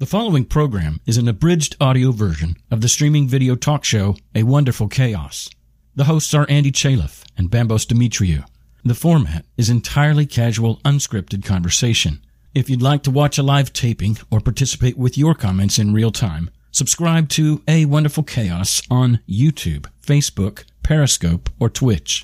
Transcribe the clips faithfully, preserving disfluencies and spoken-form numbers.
The following program is an abridged audio version of the streaming video talk show A Wonderful Chaos. The hosts are Andy Chaliff and Bambos Demetriou. The format is entirely casual, unscripted conversation. If you'd like to watch a live taping or participate with your comments in real time, subscribe to A Wonderful Chaos on YouTube, Facebook, Periscope, or Twitch.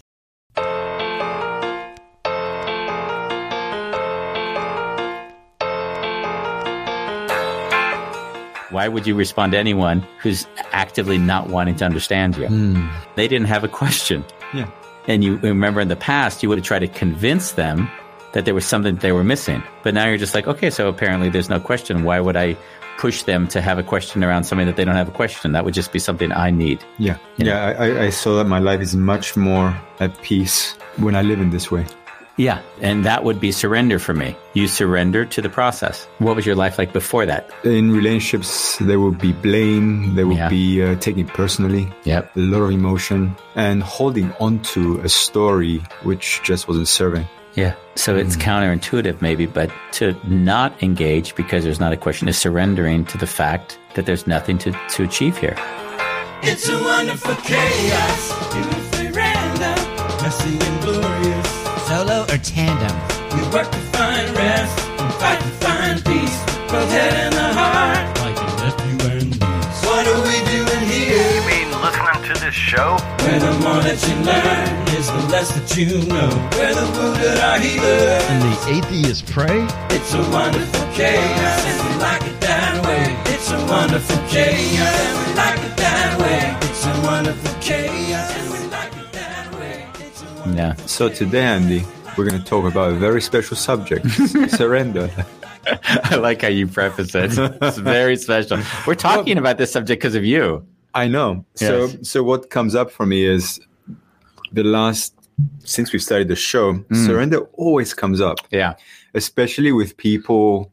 Why would you respond to anyone who's actively not wanting to understand you? Mm. They didn't have a question. Yeah. And you remember in the past, you would have tried to convince them that there was something that they were missing. But now you're just like, okay, so apparently there's no question. Why would I push them to have a question around something that they don't have a question? That would just be something I need. Yeah. You know? Yeah. I, I saw that my life is much more at peace when I live in this way. Yeah, and that would be surrender for me. You surrender to the process. What was your life like before that? In relationships, there would be blame. There would yeah. be uh, taking it personally. Yep. A lot of emotion and holding on to a story which just wasn't serving. Yeah, so it's mm. counterintuitive maybe, but to not engage because there's not a question is surrendering to the fact that there's nothing to, to achieve here. It's a wonderful chaos. Beautifully random, messy and glorious. Solo or tandem? We work to find rest and fight to find peace. Both head and the heart, like a nephew and niece. What are we doing here? You mean listening to this show? Where the more that you learn is the less that you know. Where the wounded are healed and the atheists pray. It's a wonderful chaos and we like it that way. It's a wonderful chaos and we like it that way. It's a wonderful chaos and we like it that way. It's a wonderful Yeah. So today, Andy, we're going to talk about a very special subject, surrender. I like how you preface it. It's very special. We're talking about this subject because of you. I know. So, Yes. so what comes up for me is the last, since we've started the show, Mm. surrender always comes up, Yeah. especially with people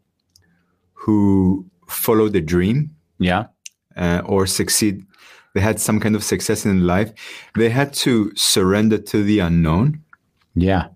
who follow the dream Yeah. uh, or succeed. They had some kind of success in life. They had to surrender to the unknown, Yeah.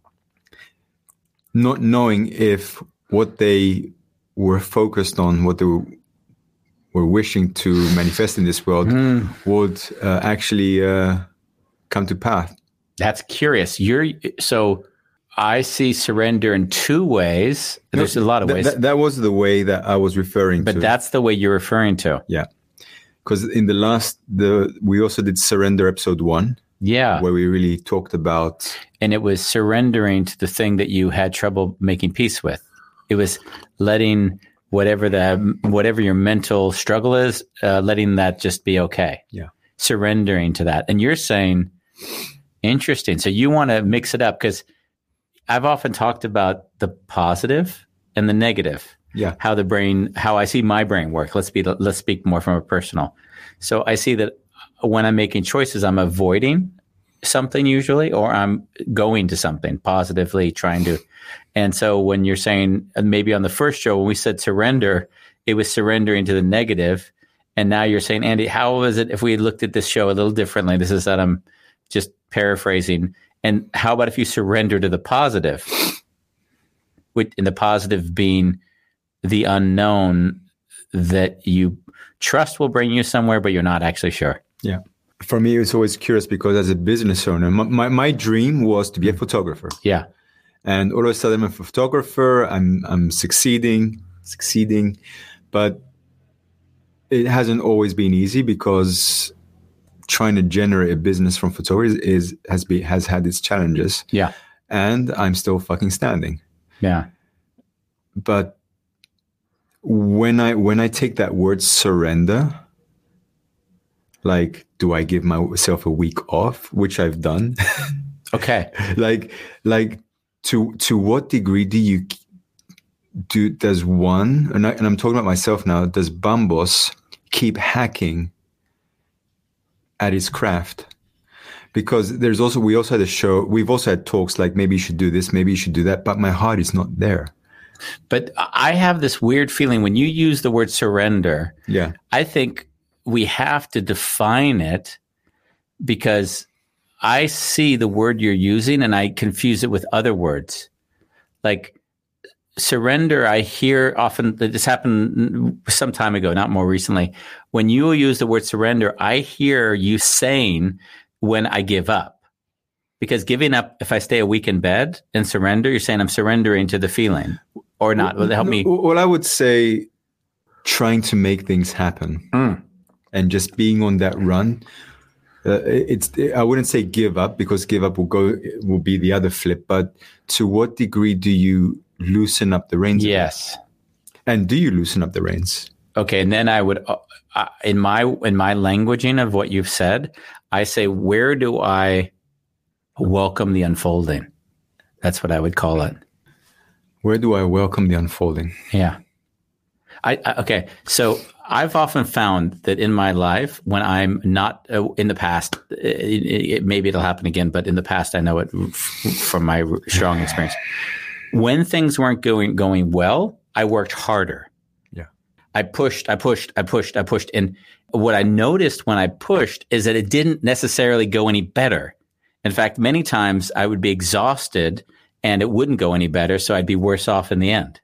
not knowing if what they were focused on, what they were, were wishing to manifest in this world Mm. would uh, actually uh, come to pass. That's curious. You're so I see surrender in two ways. There's a lot of Th- ways, th- that was the way that I was referring but to. that's the way you're referring to. Yeah. Because in the last, the we also did surrender episode one, Yeah. where we really talked about. And it was surrendering to the thing that you had trouble making peace with. It was letting whatever the whatever your mental struggle is, uh, letting that just be okay. Yeah. Surrendering to that. And you're saying, interesting. So you want to mix it up because I've often talked about the positive and the negative. Yeah. How the brain, how I see my brain work. Let's be, let's speak more from a personal. So I see that when I'm making choices, I'm avoiding something usually, or I'm going to something positively, trying to. And so when you're saying, maybe on the first show, when we said surrender, it was surrendering to the negative. And now you're saying, Andy, how was it if we looked at this show a little differently? This is that I'm just paraphrasing. And how about if you surrender to the positive? With, and the positive being the unknown that you trust will bring you somewhere, but you're not actually sure. Yeah. For me, it's always curious because as a business owner, my, my, my dream was to be a photographer. Yeah. And all of a sudden, I'm a photographer. I'm I'm succeeding, succeeding, but it hasn't always been easy because trying to generate a business from photography is has been has had its challenges. Yeah. And I'm still fucking standing. Yeah. But when I when I take that word surrender, like, do I give myself a week off, which I've done? Okay. like like. To to what degree do you do? Does one, and, I, and I'm talking about myself now, does Bambos keep hacking at his craft? Because there's also, we also had a show, we've also had talks like maybe you should do this, maybe you should do that, but my heart is not there. But I have this weird feeling when you use the word surrender, Yeah. I think we have to define it because I see the word you're using and I confuse it with other words. Like surrender, I hear often that this happened some time ago, not more recently. When you use the word surrender, I hear you saying when I give up. Because giving up, if I stay a week in bed and surrender, you're saying I'm surrendering to the feeling or not. Will it help me? Well, I would say trying to make things happen Mm. and just being on that run. Uh, it's I wouldn't say give up, because give up will go will be the other flip. But to what degree do you loosen up the reins? Yes. And do you loosen up the reins? Okay, and then I would, uh, uh, in my in my languaging of what you've said, I say, where do I welcome the unfolding? That's what I would call it. Where do I welcome the unfolding? Yeah. I, I okay. So I've often found that in my life, when I'm not uh, in the past, it, it, maybe it'll happen again, but in the past, I know it f- from my strong experience. When things weren't going going well, I worked harder. Yeah. I pushed, I pushed, I pushed, I pushed. And what I noticed when I pushed is that it didn't necessarily go any better. In fact, many times I would be exhausted and it wouldn't go any better. So I'd be worse off in the end.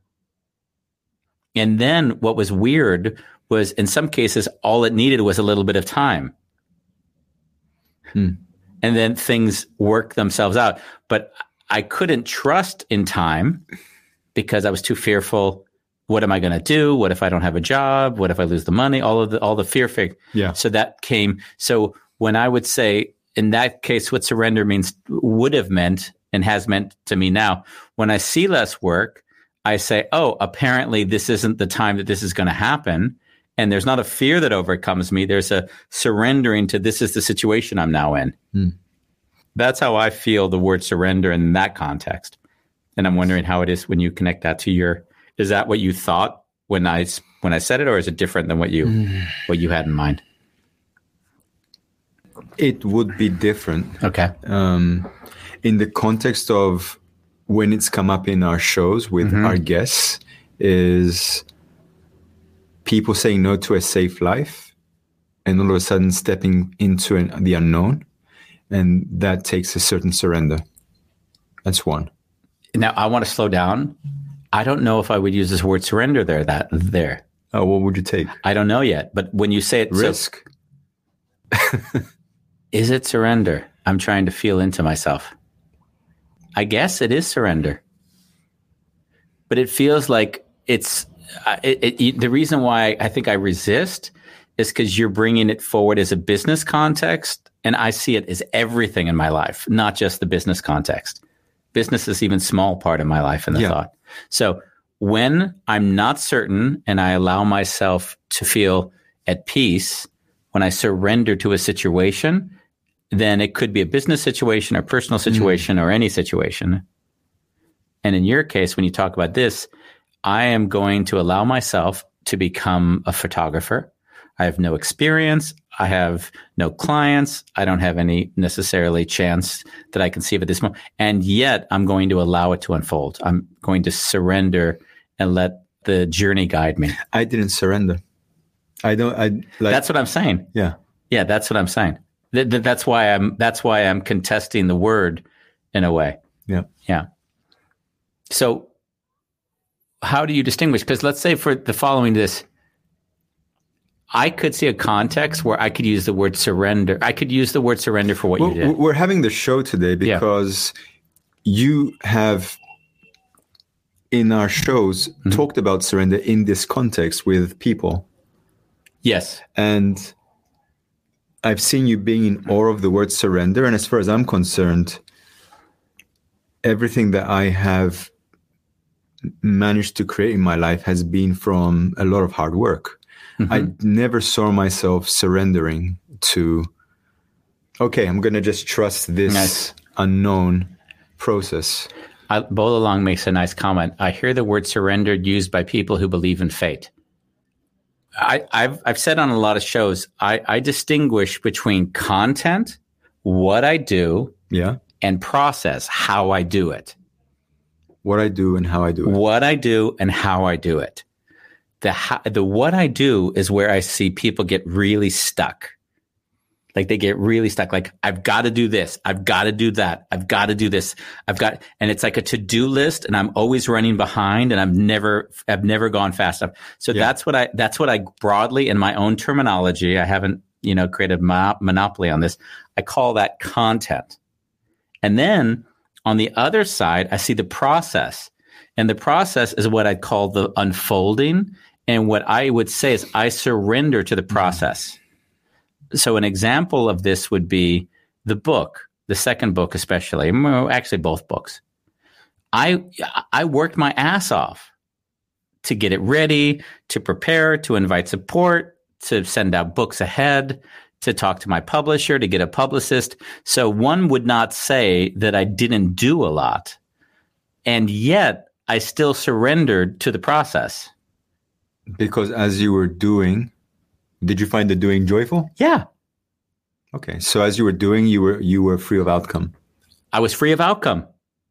And then what was weird was, in some cases, all it needed was a little bit of time. Hmm. And then things work themselves out. But I couldn't trust in time because I was too fearful. What am I going to do? What if I don't have a job? What if I lose the money? All of the, all the fear. Fig- Yeah. So that came. So when I would say, in that case, what surrender means, would have meant and has meant to me now, when I see less work, I say, oh, apparently this isn't the time that this is going to happen. And there's not a fear that overcomes me. There's a surrendering to, this is the situation I'm now in. Hmm. That's how I feel the word surrender in that context. And I'm wondering how it is when you connect that to your, is that what you thought when I, when I said it, or is it different than what you, mm. what you had in mind? It would be different. Okay. Um, in the context of when it's come up in our shows with mm-hmm. our guests, is people saying no to a safe life and all of a sudden stepping into an, the unknown. And that takes a certain surrender. That's one. Now, I want to slow down. I don't know if I would use this word surrender there. That there. Oh, what would you take? I don't know yet. But when you say it, risk. So, is it surrender? I'm trying to feel into myself. I guess it is surrender. But it feels like it's it, it, the reason why I think I resist is because you're bringing it forward as a business context. And I see it as everything in my life, not just the business context. Business is even a small part of my life in the yeah. thought. So when I'm not certain and I allow myself to feel at peace, when I surrender to a situation, then it could be a business situation or personal situation mm. or any situation. And in your case, when you talk about this, I am going to allow myself to become a photographer. I have no experience. I have no clients. I don't have any necessarily chance that I can see at this moment. And yet I'm going to allow it to unfold. I'm going to surrender and let the journey guide me. I didn't surrender. I don't, I like. That's what I'm saying. Yeah. Yeah. That's what I'm saying. Th- th- that's why I'm, that's why I'm contesting the word in a way. Yeah. Yeah. So how do you distinguish? Because let's say for the following this, I could see a context where I could use the word surrender. I could use the word surrender for what well, you did. We're having the show today because yeah. you have, in our shows, mm-hmm. talked about surrender in this context with people. Yes. And I've seen you being in awe of the word surrender. And as far as I'm concerned, everything that I have managed to create in my life has been from a lot of hard work. Mm-hmm. I never saw myself surrendering to, okay, I'm going to just trust this nice. unknown process. I, Bolalong makes a nice comment. I hear the word surrendered used by people who believe in fate. I, I've I've said on a lot of shows, I, I distinguish between content, what I do, yeah, and process, how I do it. What I do and how I do it. What I do and how I do it. The how, the what I do is where I see people get really stuck. Like they get really stuck. Like, I've got to do this. I've got to do that. I've got to do this. I've got, and it's like a to-do list, and I'm always running behind, and I've never, I've never gone fast enough. So yeah. that's what I, that's what I broadly, in my own terminology, I haven't, you know, created a monopoly on this. I call that content. And then on the other side, I see the process, and the process is what I call the unfolding. And what I would say is I surrender to the process. Mm-hmm. So an example of this would be the book, the second book especially, well, actually both books. I I worked my ass off to get it ready, to prepare, to invite support, to send out books ahead, to talk to my publisher, to get a publicist. So one would not say that I didn't do a lot, and yet I still surrendered to the process. Because as you were doing, did you find the doing joyful? Yeah. Okay. So as you were doing, you were you were free of outcome. I was free of outcome.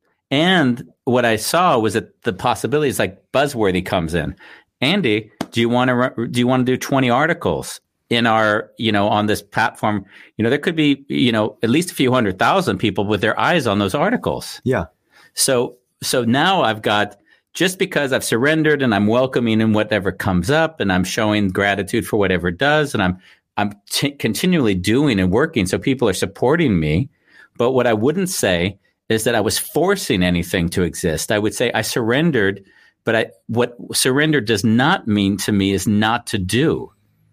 And what I saw was that the possibilities, like Buzzworthy comes in. Andy, do you want to do you want to do twenty articles in our, you know, on this platform? You know, there could be, you know, at least a few hundred thousand people with their eyes on those articles. Yeah. So so now I've got, just because I've surrendered and I'm welcoming in whatever comes up, and I'm showing gratitude for whatever it does, and I'm I'm t- continually doing and working, so people are supporting me. But what I wouldn't say is that I was forcing anything to exist. I would say I surrendered, but I, what surrender does not mean to me is not to do.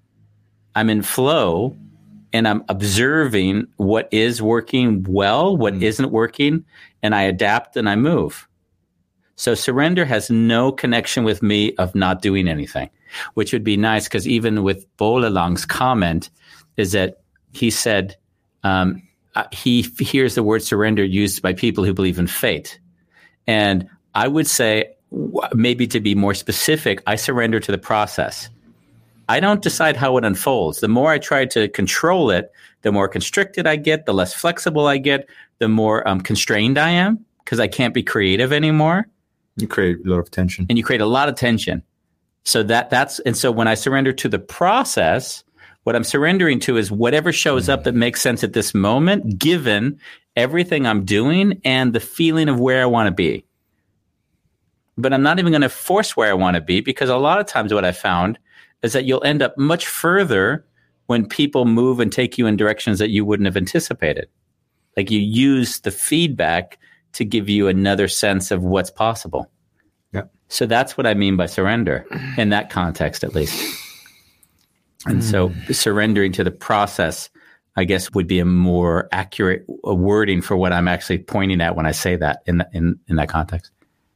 I'm in flow, and I'm observing what is working well, what mm. isn't working, and I adapt and I move. So surrender has no connection with me of not doing anything, which would be nice, because even with Bolalang's comment is that he said um, uh, he f- hears the word surrender used by people who believe in fate. And I would say, w- maybe to be more specific, I surrender to the process. I don't decide how it unfolds. The more I try to control it, the more constricted I get, the less flexible I get, the more um, constrained I am, because I can't be creative anymore. You create a lot of tension. And you create a lot of tension. So that that's, and so when I surrender to the process, what I'm surrendering to is whatever shows up that makes sense at this moment, given everything I'm doing and the feeling of where I want to be. But I'm not even going to force where I want to be, because a lot of times what I found is that you'll end up much further when people move and take you in directions that you wouldn't have anticipated. Like you use the feedback to give you another sense of what's possible. Yeah. So that's what I mean by surrender, in that context, at least. And mm. so surrendering to the process, I guess, would be a more accurate wording for what I'm actually pointing at when I say that in the, in, in that context.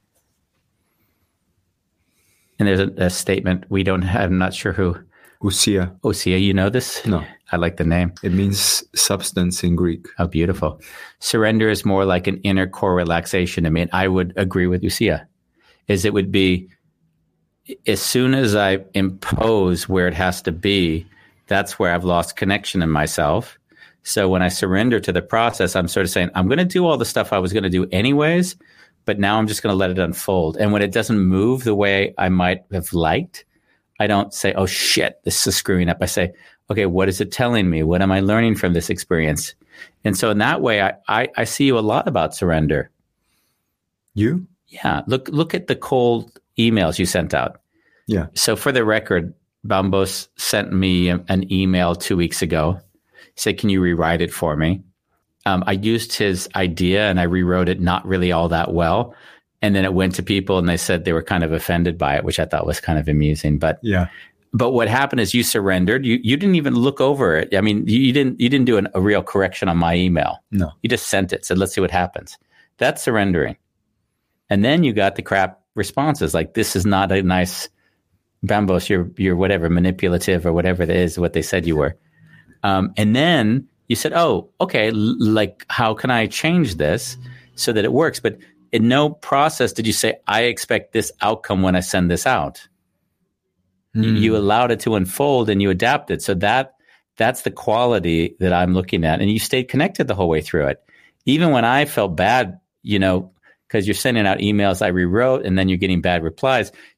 And there's a, a statement we don't have, I'm not sure who. Ousia. Ousia, you know this? No. I like the name. It means substance in Greek. Oh, beautiful. Surrender is more like an inner core relaxation. I mean, I would agree with Ousia, is it would be, as soon as I impose where it has to be, that's where I've lost connection in myself. So when I surrender to the process, I'm sort of saying, I'm going to do all the stuff I was going to do anyways, but now I'm just going to let it unfold. And when it doesn't move the way I might have liked, I don't say, oh shit, this is screwing up. I say, okay, what is it telling me? What am I learning from this experience? And so in that way, I, I, I see you a lot about surrender. You? Yeah. Look, look at the cold emails you sent out. Yeah. So for the record, Bambos sent me a, an email two weeks ago. He said, can you rewrite it for me? Um, I used his idea and I rewrote it not really all that well. And then it went to people and they said they were kind of offended by it, which I thought was kind of amusing. But yeah. But what happened is you surrendered. You you didn't even look over it. I mean, you, you didn't you didn't do an, a real correction on my email. No. You just sent it. Said, let's see what happens. That's surrendering. And then you got the crap responses like, this is not a nice, Bambos, you're you're whatever, manipulative or whatever it is, what they said you were. Um, and then you said, oh, okay, l- like how can I change this so that it works? But in no process did you say, I expect this outcome when I send this out. Mm. You, you allowed it to unfold and you adapted. So that that's the quality that I'm looking at. And you stayed connected the whole way through it. Even when I felt bad, you know, because you're sending out emails I rewrote and then you're getting bad replies,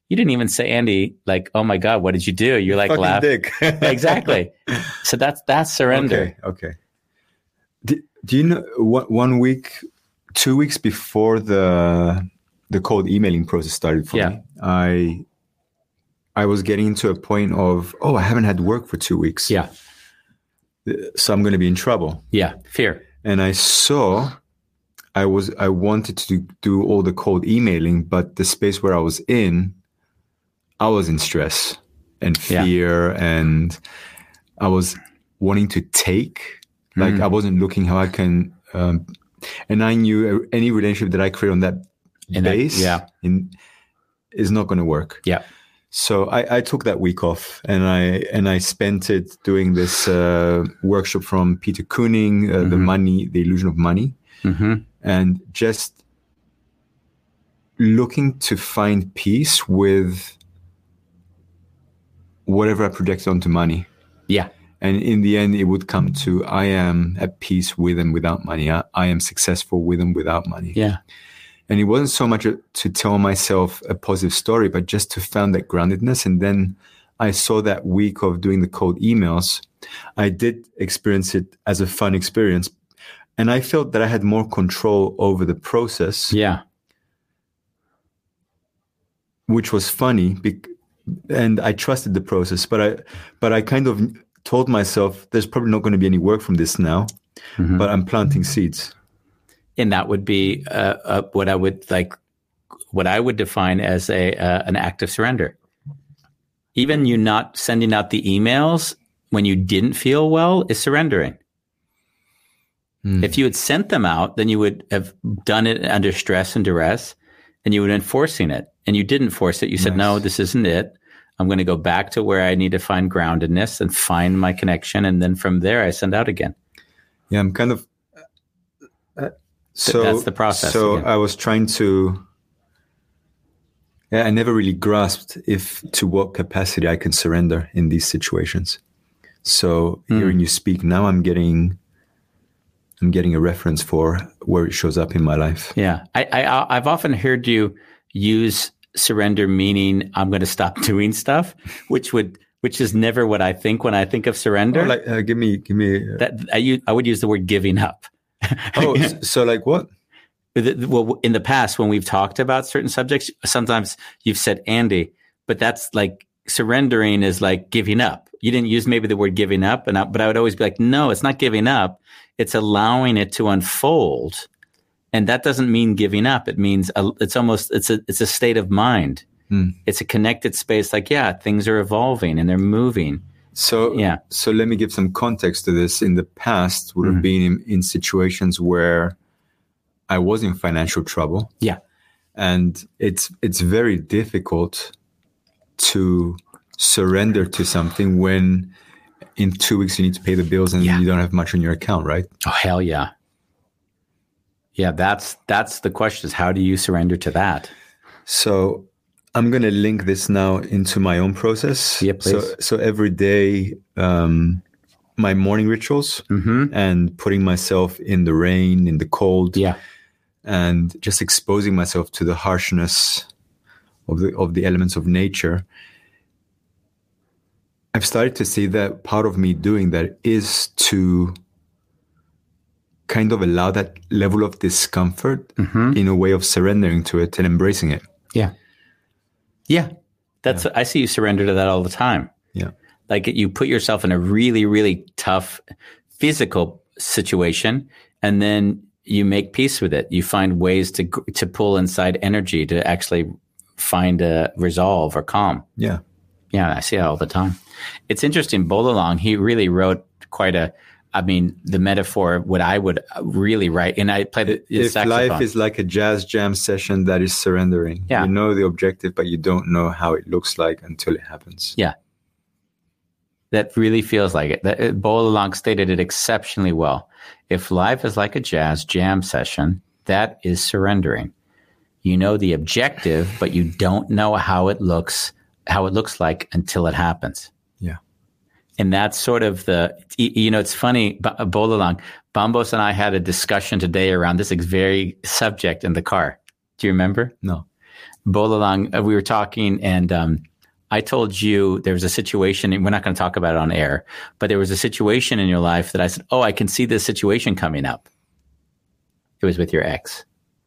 You didn't even say, Andy, like, oh my God, what did you do? You're like, Fucking laugh. dick. Exactly. So that's that's surrender. Okay. Okay. Do, do you know one, one week, two weeks before the the cold emailing process started for Yeah. me, I I was getting to a point of, oh, I haven't had work for two weeks. Yeah. So I'm going to be in trouble. Yeah. Fear. And I saw, I was, I wanted to do, do all the cold emailing, but the space where I was in, I was in stress and fear, yeah. and I was wanting to take, like mm. I wasn't looking how I can, um, and I knew any relationship that I create on that in base, that, yeah, in, is not going to work. Yeah. So I, I took that week off, and I and I spent it doing this uh, workshop from Peter Kooning, uh, mm-hmm. the money, the illusion of money, mm-hmm. and just looking to find peace with whatever I projected onto money. Yeah. And in the end, it would come to, I am at peace with and without money. I, I am successful with and without money. Yeah. And it wasn't so much a, to tell myself a positive story, but just to find that groundedness. And then I saw that week of doing the cold emails. I did experience it as a fun experience. And I felt that I had more control over the process. Yeah. Which was funny. Bec- and I trusted the process, but I, but I kind of told myself there's probably not going to be any work from this now, mm-hmm. but I'm planting seeds. And that would be uh, uh, what I would like, what I would define as a uh, an act of surrender. Even you not sending out the emails when you didn't feel well is surrendering. Mm. If you had sent them out, then you would have done it under stress and duress, and you would have been forcing it. And you didn't force it. You said, nice. No, this isn't it. I'm going to go back to where I need to find groundedness and find my connection. And then from there, I send out again. Yeah, I'm kind of... Uh, So that's the process. So again. I was trying to, yeah, I never really grasped if to what capacity I can surrender in these situations. So mm. hearing you speak now, I'm getting, I'm getting a reference for where it shows up in my life. Yeah, I, I I've often heard you use surrender meaning I'm going to stop doing stuff, which would which is never what I think when I think of surrender. Oh, like uh, give me give me uh, that I use, I would use the word giving up. Oh, so like what? Well, in the past, when we've talked about certain subjects, sometimes you've said, Andy, but that's like surrendering is like giving up. You didn't use maybe the word giving up, and I, but I would always be like, no, it's not giving up. It's allowing it to unfold. And that doesn't mean giving up. It means a, it's almost, it's a, it's a state of mind. Hmm. It's a connected space. Like, yeah, things are evolving and they're moving. So, yeah. So let me give some context to this. In the past, would have mm-hmm. been in, in situations where I was in financial trouble. Yeah. And it's it's very difficult to surrender to something when in two weeks you need to pay the bills and yeah. you don't have much on your account, right? Oh, hell yeah. Yeah, that's that's the question is how do you surrender to that? So I'm going to link this now into my own process. Yeah, please. So, so every day, um, my morning rituals mm-hmm. and putting myself in the rain, in the cold, yeah, and just exposing myself to the harshness of the of the elements of nature. I've started to see that part of me doing that is to kind of allow that level of discomfort mm-hmm. in a way of surrendering to it and embracing it. Yeah. Yeah, that's yeah. I see you surrender to that all the time. Yeah, like you put yourself in a really, really tough physical situation, and then you make peace with it. You find ways to to pull inside energy to actually find a resolve or calm. Yeah, yeah, I see that all the time. It's interesting. Bolalang, he really wrote quite a. I mean, the metaphor, what I would really write, and I play the, the if saxophone. Life is like a jazz jam session, that is surrendering. Yeah. You know the objective, but you don't know how it looks like until it happens. Yeah. That really feels like it. That, Bolalang stated it exceptionally well. If life is like a jazz jam session, that is surrendering. You know the objective, but you don't know how it looks, how it looks like until it happens. Yeah. And that's sort of the, you know, it's funny, Bolalang, Bambos and I had a discussion today around this very subject in the car. Do you remember? No. Bolalang, uh, we were talking, and um, I told you there was a situation, and we're not going to talk about it on air, but there was a situation in your life that I said, oh, I can see this situation coming up. It was with your ex.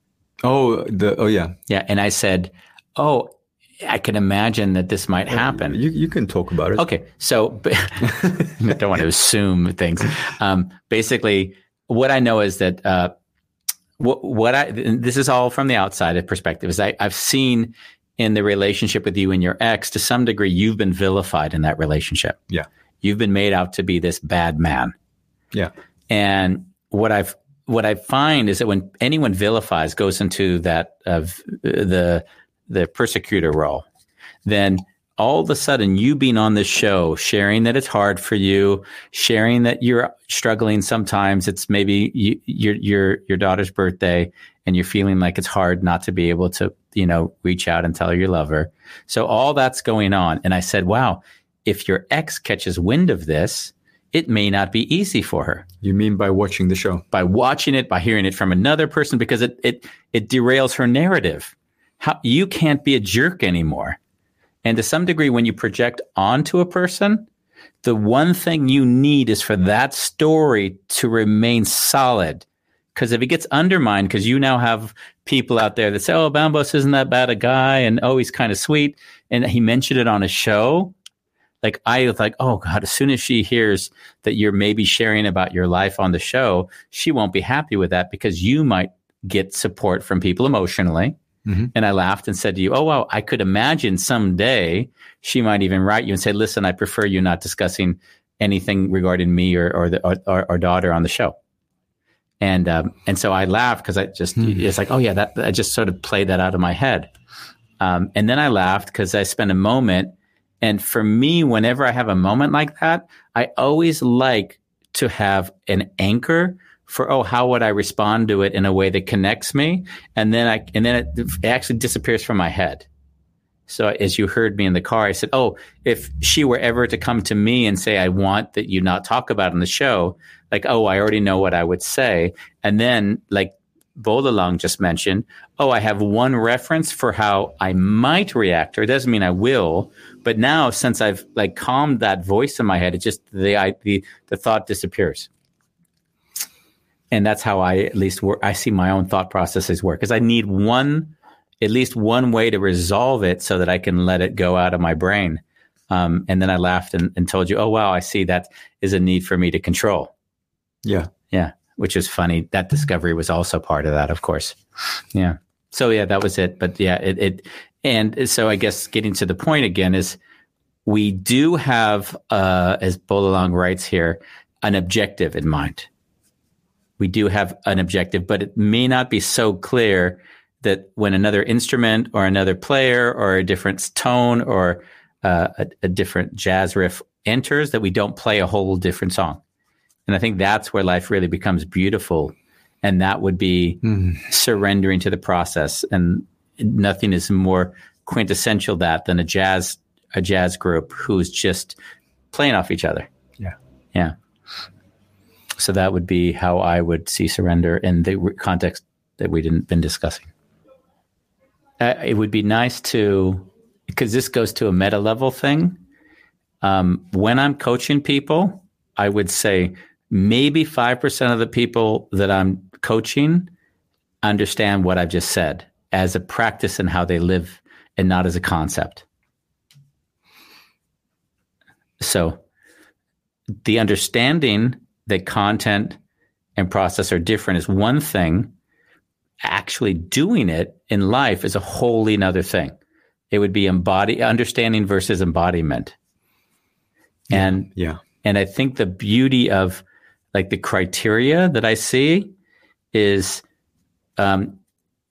Oh, the oh yeah, Yeah. And I said, oh, I can imagine that this might happen. You you can talk about it. Okay. So I don't want to assume things. Um, basically, what I know is that uh, what, what I, this is all from the outside perspective, is I, I've seen in the relationship with you and your ex, to some degree, you've been vilified in that relationship. Yeah. You've been made out to be this bad man. Yeah. And what I've, what I find is that when anyone vilifies, goes into that of uh, the, the persecutor role, then all of a sudden you being on this show, sharing that it's hard for you, sharing that you're struggling sometimes, it's maybe you, your, your, your daughter's birthday and you're feeling like it's hard not to be able to, you know, reach out and tell her you love her. So all that's going on. And I said, wow, if your ex catches wind of this, it may not be easy for her. You mean by watching the show? By watching it, by hearing it from another person, because it, it, it derails her narrative. How, you can't be a jerk anymore. And to some degree, when you project onto a person, the one thing you need is for that story to remain solid. Because if it gets undermined, because you now have people out there that say, oh, Bambos isn't that bad a guy, and oh, he's kind of sweet, and he mentioned it on a show. Like, I was like, oh, God, as soon as she hears that you're maybe sharing about your life on the show, she won't be happy with that, because you might get support from people emotionally. Mm-hmm. And I laughed and said to you, oh, wow, I could imagine someday she might even write you and say, listen, I prefer you not discussing anything regarding me or, or, the, or, or daughter on the show. And um, and so I laughed because I just, mm-hmm. it's like, oh, yeah, that I just sort of played that out of my head. Um, and then I laughed because I spent a moment. And for me, whenever I have a moment like that, I always like to have an anchor for, oh, how would I respond to it in a way that connects me? And then I, and then it, it actually disappears from my head. So as you heard me in the car, I said, oh, if she were ever to come to me and say, I want that you not talk about on the show, like, oh, I already know what I would say. And then like Bolalang just mentioned, oh, I have one reference for how I might react, or it doesn't mean I will. But now since I've like calmed that voice in my head, it just, the, I, the, the thought disappears. And that's how I at least work. I see my own thought processes work, because I need one, at least one way to resolve it so that I can let it go out of my brain. Um, and then I laughed and, and told you, oh, wow, I see that is a need for me to control. Yeah. Yeah. Which is funny. That discovery was also part of that, of course. Yeah. So yeah, that was it. But yeah, it, it and so I guess getting to the point again is we do have, uh, as Bolalang writes here, an objective in mind. We do have an objective, but it may not be so clear that when another instrument or another player or a different tone or uh, a, a different jazz riff enters, that we don't play a whole different song. And I think that's where life really becomes beautiful. And that would be mm. surrendering to the process. And nothing is more quintessential that than a jazz, a jazz group who's just playing off each other. Yeah. Yeah. So that would be how I would see surrender in the context that we didn't been discussing. Uh, it would be nice to, because this goes to a meta level thing. Um, when I'm coaching people, I would say maybe five percent of the people that I'm coaching understand what I've just said as a practice in how they live and not as a concept. So the understanding that content and process are different is one thing. Actually doing it in life is a wholly another thing. It would be embody understanding versus embodiment. Yeah, and yeah. And I think the beauty of like the criteria that I see is um,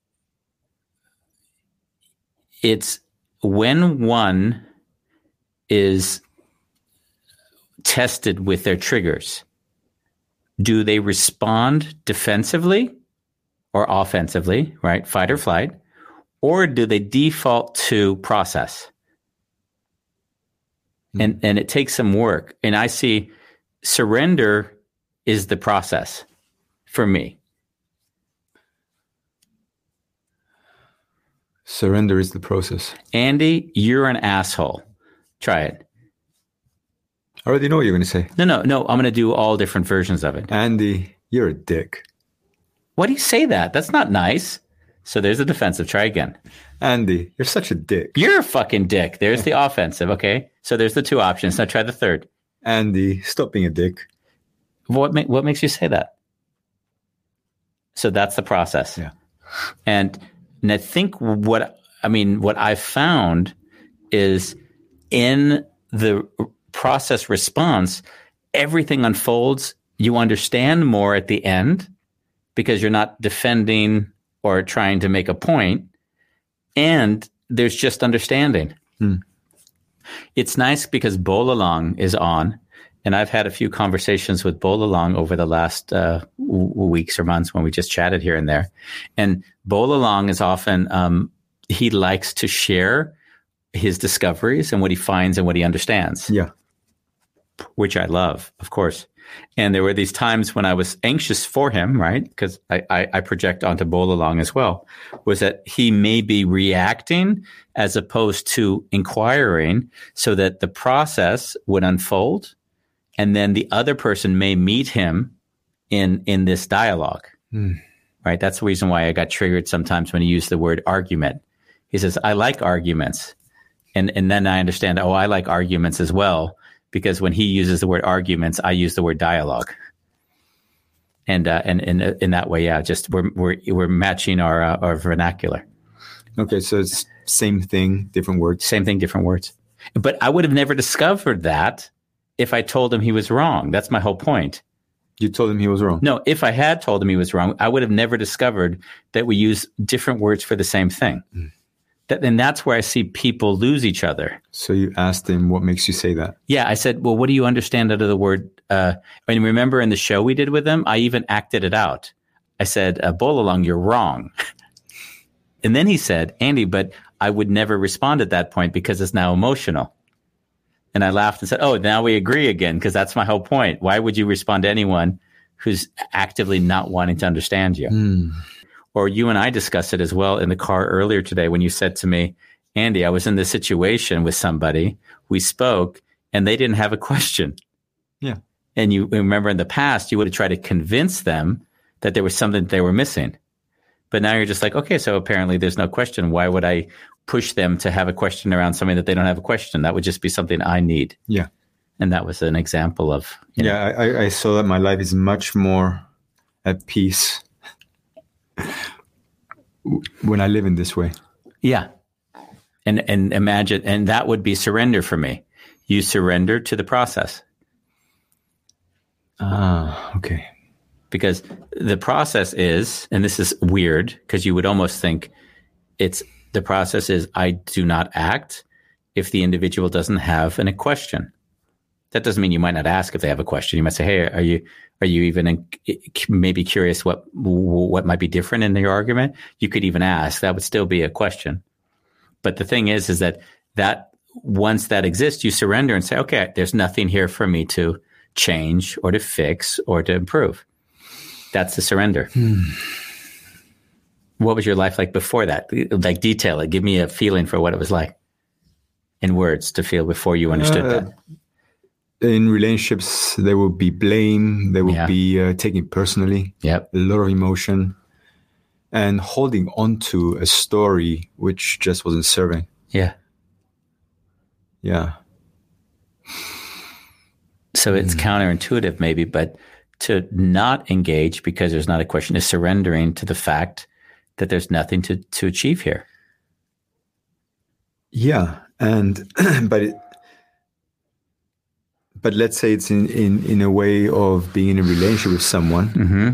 it's when one is tested with their triggers. Do they respond defensively or offensively, right? Fight or flight. Or do they default to process? Mm. And and it takes some work. And I see surrender is the process for me. Surrender is the process. Andy, you're an asshole. Try it. I already know what you're going to say. No, no, no. I'm going to do all different versions of it. Andy, you're a dick. Why do you say that? That's not nice. So there's the defensive. Try again. Andy, you're such a dick. You're a fucking dick. There's the offensive. Okay. So there's the two options. Now try the third. Andy, stop being a dick. What ma- what makes you say that? So that's the process. Yeah. And and I think what I mean what I've found is in the process response, everything unfolds. You understand more at the end because you're not defending or trying to make a point, and there's just understanding. Hmm. It's nice because Bolalong is on, and I've had a few conversations with Bolalong over the last uh, w- weeks or months when we just chatted here and there. And Bolalong is often, um, he likes to share his discoveries and what he finds and what he understands. Yeah. Which I love, of course. And there were these times when I was anxious for him, right? Because I, I, I project onto Bolalong as well, was that he may be reacting as opposed to inquiring so that the process would unfold. And then the other person may meet him in, in this dialogue, Mm. right? That's the reason why I got triggered sometimes when he used the word argument. He says, I like arguments. And, and then I understand, oh, I like arguments as well. Because when he uses the word arguments, I use the word dialogue, and uh, and in in that way, yeah, just we're we're we're matching our uh, our vernacular. Okay, so it's same thing, different words. Same thing, different words. But I would have never discovered that if I told him he was wrong. That's my whole point. You told him he was wrong. No, if I had told him he was wrong, I would have never discovered that we use different words for the same thing. Mm. That, and that's where I see people lose each other. So you asked him, what makes you say that? Yeah, I said, well, what do you understand out of the word? Uh, and remember in the show we did with them, I even acted it out. I said, uh, Bolalong, you're wrong. And then he said, Andy, but I would never respond at that point because it's now emotional. And I laughed and said, oh, now we agree again, because that's my whole point. Why would you respond to anyone who's actively not wanting to understand you? Mm. Or you and I discussed it as well in the car earlier today when you said to me, Andy, I was in this situation with somebody. We spoke and they didn't have a question. Yeah. And you remember in the past, you would have tried to convince them that there was something they were missing. But now you're just like, okay, so apparently there's no question. Why would I push them to have a question around something that they don't have a question? That would just be something I need. Yeah. And that was an example of, you know, yeah, I, I saw that my life is much more at peace when I live in this way. Yeah. And and imagine, and that would be surrender for me. You surrender to the process. Ah, okay. Because the process is, and this is weird, because you would almost think it's, the process is I do not act if the individual doesn't have an, a question. That doesn't mean you might not ask if they have a question. You might say, hey, are you are you even in, maybe curious what what might be different in your argument? You could even ask. That would still be a question. But the thing is, is that that once that exists, you surrender and say, okay, there's nothing here for me to change or to fix or to improve. That's the surrender. Hmm. What was your life like before that? Like, detail it. Give me a feeling for what it was like in words to feel before you understood uh, that. In relationships, there will be blame. There will Yeah. be uh, taking personally. Yep. A lot of emotion. And holding on to a story which just wasn't serving. Yeah. Yeah. So it's mm. counterintuitive maybe, but to not engage because there's not a question is surrendering to the fact that there's nothing to, to achieve here. Yeah. And, but it, but let's say it's in, in, in a way of being in a relationship with someone. Mm-hmm.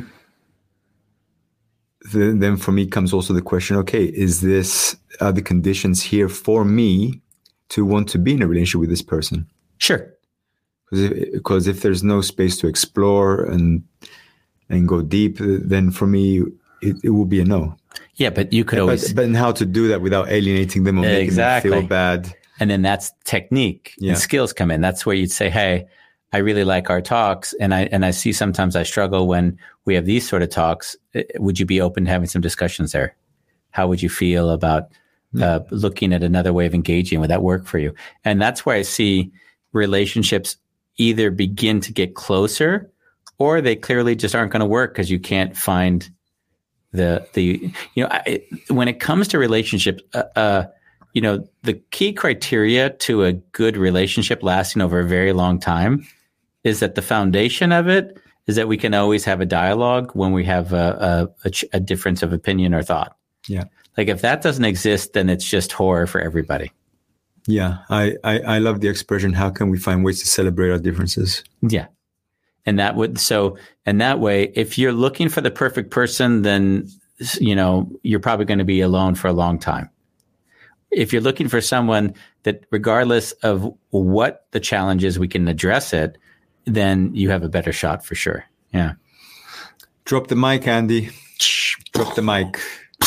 The, then for me comes also the question, okay, is this, are the conditions here for me to want to be in a relationship with this person? Sure. Because if, because if there's no space to explore and and go deep, then for me, it, it will be a no. Yeah, but you could always... But, but how to do that without alienating them or making exactly. them feel bad. And then that's technique Yeah. and skills come in. That's where you'd say, hey, I really like our talks. And I and I see sometimes I struggle when we have these sort of talks. Would you be open to having some discussions there? How would you feel about uh, looking at another way of engaging. Would that work for you? And that's where I see relationships either begin to get closer, or they clearly just aren't going to work because you can't find the the you know I, when it comes to relationships, uh, uh, you know the key criteria to a good relationship lasting over a very long time is that the foundation of it is that we can always have a dialogue when we have a, a, a, a difference of opinion or thought. Yeah. Like if that doesn't exist, then it's just horror for everybody. Yeah. I, I, I love the expression, how can we find ways to celebrate our differences? Yeah. And that would, so, and that way, if you're looking for the perfect person, then, you know, you're probably going to be alone for a long time. If you're looking for someone that regardless of what the challenge is, we can address it, then you have a better shot for sure. Yeah. Drop the mic, Andy. Drop the mic.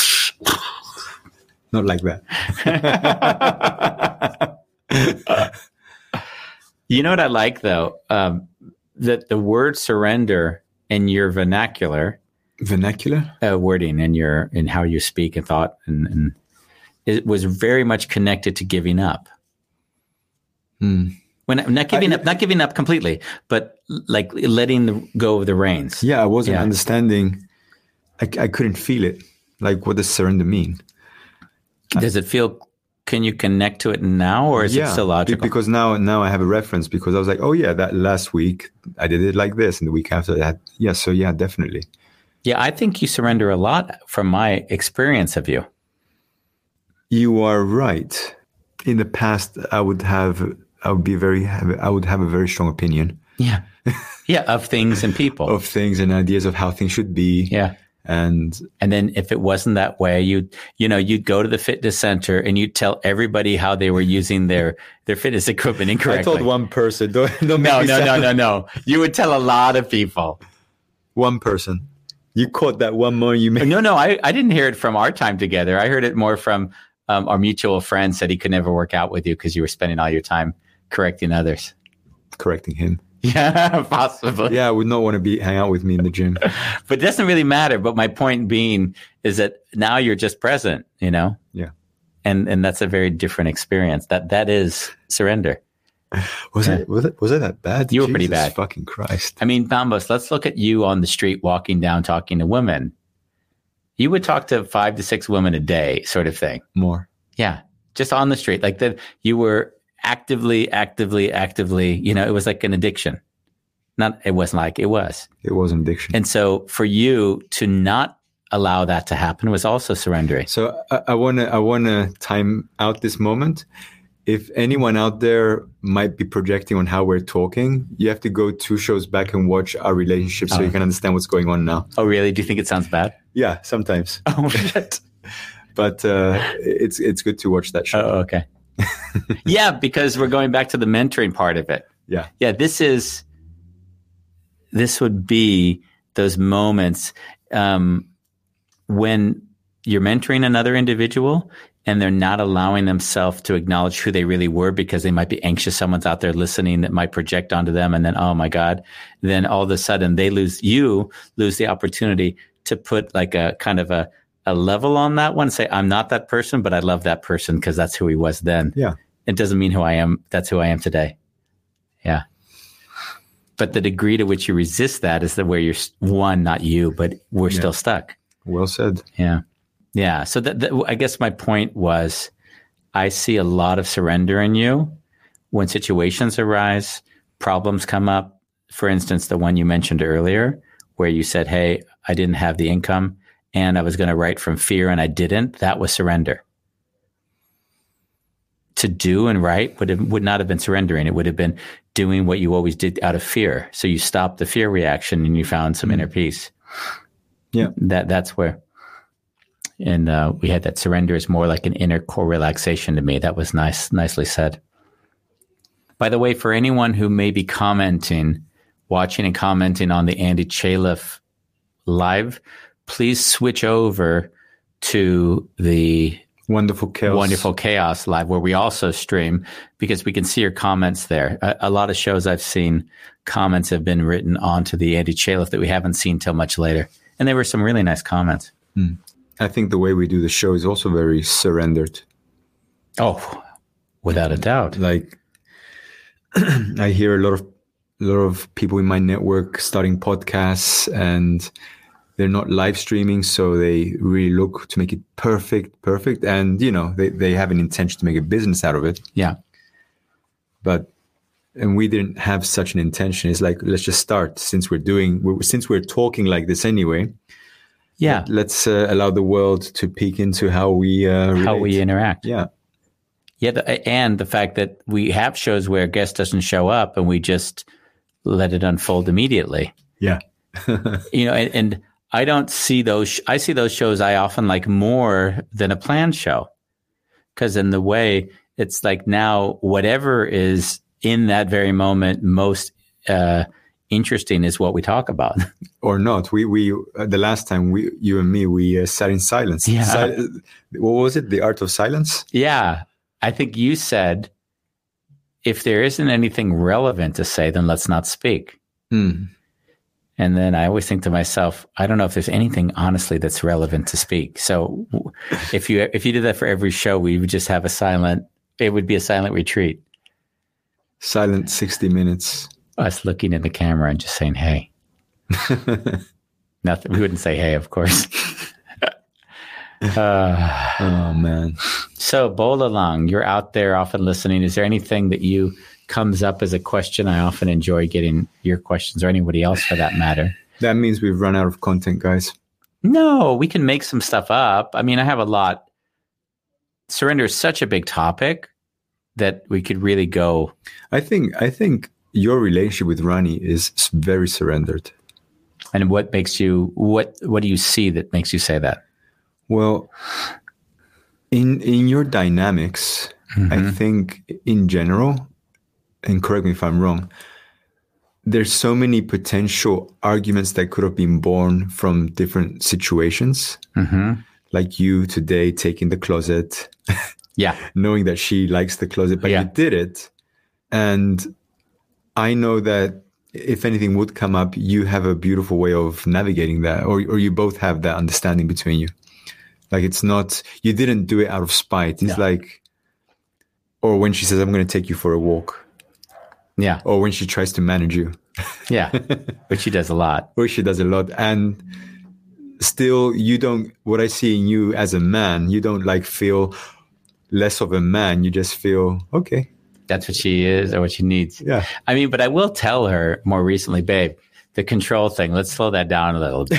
Not like that. You know what I like, though? Um, that the word surrender in your vernacular, vernacular uh, wording in your in how you speak and thought, and, and it was very much connected to giving up. Hmm. When not giving I, up, not giving up completely, but like letting the, go of the reins. Yeah, I wasn't yeah. understanding. I, I couldn't feel it. Like, what does surrender mean? Does it feel? Can you connect to it now, or is yeah, it still logical? Because now, now I have a reference. Because I was like, oh yeah, that last week I did it like this, and the week after that, yeah. So yeah, definitely. Yeah, I think you surrender a lot from my experience of you. You are right. In the past, I would have. I would be very, I would have a very strong opinion. Yeah. Yeah. Of things and people. Of things and ideas of how things should be. Yeah. And, and then if it wasn't that way, you'd, you know, you'd go to the fitness center and you'd tell everybody how they were using their, their fitness equipment incorrectly. I told one person, don't, don't no, make me no, sound. no, no, no. You would tell a lot of people. One person. You caught that one moment you made. No, no, I, I didn't hear it from our time together. I heard it more from um, our mutual friend said he could never work out with you because you were spending all your time correcting others. Correcting him. Yeah, possibly. Yeah, I would not want to be hang out with me in the gym. But it doesn't really matter. But my point being is that now you're just present, you know? Yeah. And and that's a very different experience. That that is surrender. Was yeah. it was it was it that bad? You were Jesus pretty bad. Fucking Christ. I mean, Bambos, let's look at you on the street walking down talking to women. You would talk to five to six women a day, sort of thing. More. Yeah. Just on the street. Like that you were actively, actively, actively, you know, it was like an addiction. Not, it wasn't like, it was. It was an addiction. And so for you to not allow that to happen was also surrendering. So I want to, I want to time out this moment. If anyone out there might be projecting on how we're talking, you have to go two shows back and watch our relationship so oh. you can understand what's going on now. Oh, really? Do you think it sounds bad? Yeah, sometimes. Oh, shit. But uh, it's, it's good to watch that show. Oh, okay. Yeah, because we're going back to the mentoring part of it. Yeah. Yeah, this is, this would be those moments um, when you're mentoring another individual and they're not allowing themselves to acknowledge who they really were because they might be anxious. Someone's out there listening that might project onto them. And then, oh my God, then all of a sudden they lose, you lose the opportunity to put like a kind of a, a level on that one, say, I'm not that person, but I love that person because that's who he was then. Yeah. It doesn't mean who I am. That's who I am today. Yeah. But the degree to which you resist that is the where you're one, not you, but we're yeah. still stuck. Well said. Yeah. Yeah. So that, that, I guess my point was I see a lot of surrender in you when situations arise, problems come up. For instance, the one you mentioned earlier where you said, hey, I didn't have the income and I was going to write from fear and I didn't. That was surrender. To do and write would have, would not have been surrendering. It would have been doing what you always did out of fear. So you stopped the fear reaction and you found some inner peace. Yeah. That that's where, and uh, we had that surrender is more like an inner core relaxation to me. That was nice, nicely said. By the way, for anyone who may be commenting, watching and commenting on the Andy Chalif live, please switch over to the Wonderful Chaos. Wonderful Chaos live, where we also stream, because we can see your comments there. A, a lot of shows I've seen, comments have been written onto the Andy Chalif that we haven't seen till much later. And there were some really nice comments. Mm. I think the way we do the show is also very surrendered. Oh, without a doubt. Like I hear a lot of a lot of people in my network starting podcasts, and they're not live streaming, so they really look to make it perfect, perfect. And, you know, they, they have an intention to make a business out of it. Yeah. But, and we didn't have such an intention. It's like, let's just start since we're doing, we're, since we're talking like this anyway. Yeah. Let, let's uh, allow the world to peek into how we, uh, relate. How we interact. Yeah. Yeah. The, and the fact that we have shows where a guest doesn't show up and we just let it unfold immediately. Yeah. You know, and, and I don't see those. I see those shows I often like more than a planned show, because in the way it's like now whatever is in that very moment most uh, interesting is what we talk about. Or not. We we uh, the last time we you and me we uh, sat in silence. Yeah. Sil- what was it? The Art of Silence. Yeah, I think you said, if there isn't anything relevant to say, then let's not speak. Mm. And then I always think to myself, I don't know if there's anything honestly that's relevant to speak. So if you if you did that for every show, we would just have a silent, it would be a silent retreat. Silent sixty minutes. Us looking in the camera and just saying, hey. Nothing. We wouldn't say hey, of course. uh, Oh, man. so Bolalang, you're out there often listening. Is there anything that you comes up as a question? I often enjoy getting your questions, or anybody else for that matter. That means we've run out of content, guys. No, we can make some stuff up. I mean, I have a lot. Surrender is such a big topic that we could really go. I think I think your relationship with Rani is very surrendered. And what makes you, what, what do you see that makes you say that? Well, in in your dynamics, Mm-hmm. I think in general, and correct me if I'm wrong, there's so many potential arguments that could have been born from different situations. Mm-hmm. Like you today taking the closet, Yeah. knowing that she likes the closet, but Yeah. you did it. And I know that if anything would come up, you have a beautiful way of navigating that, or or you both have that understanding between you. Like it's not, you didn't do it out of spite. It's No. like, or when she says, I'm going to take you for a walk, Yeah. or when she tries to manage you, Yeah. Which she does a lot. or she does a lot. And still, you don't, what I see in you as a man, you don't like feel less of a man. You just feel, okay. That's what she is or what she needs. Yeah. I mean, but I will tell her more recently, babe, the control thing, let's slow that down a little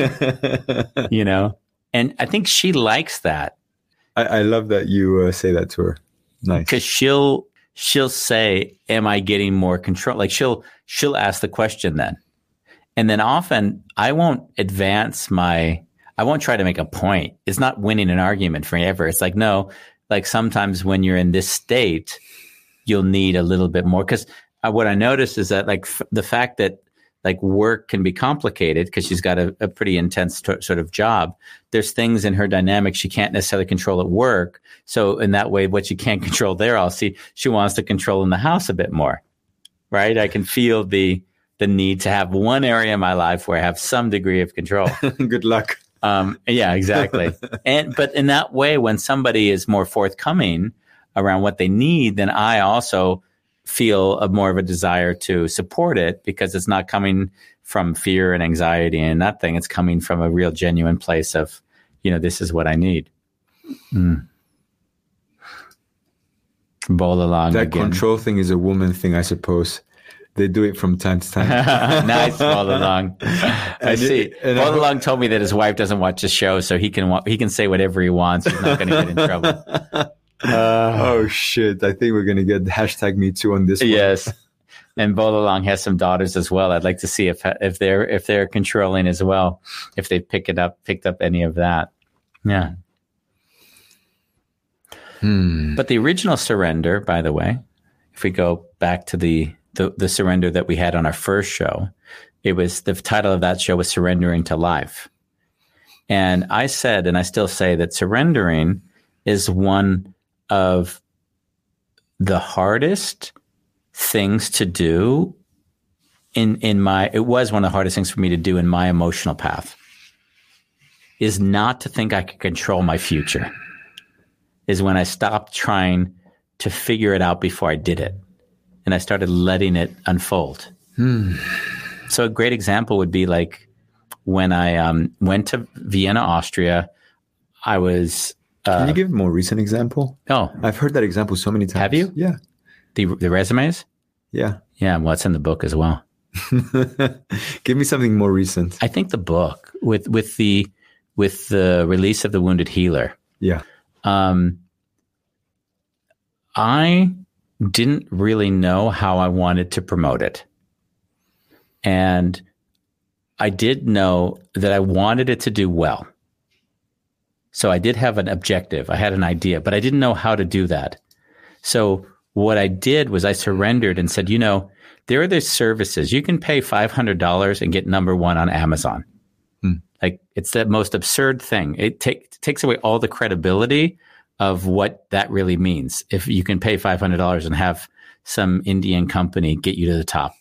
bit, you know? And I think she likes that. I, I love that you uh, say that to her. Nice. Because she'll she'll say, "Am I getting more control?" Like she'll she'll ask the question then, and then often I won't advance my. I won't try to make a point. It's not winning an argument forever. It's like no, like sometimes when you're in this state, you'll need a little bit more. Because uh, what I noticed is that like f- the fact that like work can be complicated because she's got a, a pretty intense t- sort of job. There's things in her dynamic she can't necessarily control at work. So in that way, what she can't control there, I'll see she wants to control in the house a bit more, right? I can feel the the need to have one area in my life where I have some degree of control. Good luck. Um, yeah, exactly. And but in that way, when somebody is more forthcoming around what they need, then I also feel a more of a desire to support it because it's not coming from fear and anxiety and that thing. It's coming from a real genuine place of, you know, this is what I need. Mm. Bowl along That again. control thing is a woman thing, I suppose. They do it from time to time. Nice, Bowl along. I And see. it- and I Bowl hope- along told me that his wife doesn't watch the show, so he can wa- he can say whatever he wants. He's not going to get in trouble. Oh shit! I think we're gonna get hashtag Me Too on this one. Yes, and Bolalong has some daughters as well. I'd like to see if if they're if they're controlling as well, if they pick it up, picked up any of that. Yeah. Hmm. But the original surrender, by the way, if we go back to the, the the surrender that we had on our first show, it was the title of that show was Surrendering to Life, and I said, and I still say that surrendering is one of the hardest things to do in in my it was one of the hardest things for me to do in my emotional path is not to think I can control my future. is when I stopped trying to figure it out before I did it. And I started letting it unfold. Hmm. So a great example would be like when I um, went to Vienna, Austria, I was... Uh, Can you give a more recent example? Oh. I've heard that example so many times. Have you? Yeah. The, the resumes? Yeah. Yeah, well, it's in the book as well. Give me something more recent. I think the book with with the with the release of The Wounded Healer. Yeah. Um, I didn't really know how I wanted to promote it. And I did know that I wanted it to do well. So I did have an objective. I had an idea, but I didn't know how to do that. So what I did was I surrendered and said, you know, there are these services. You can pay five hundred dollars and get number one on Amazon. Hmm. Like, it's the most absurd thing. It take, takes away all the credibility of what that really means. If you can pay five hundred dollars and have some Indian company get you to the top.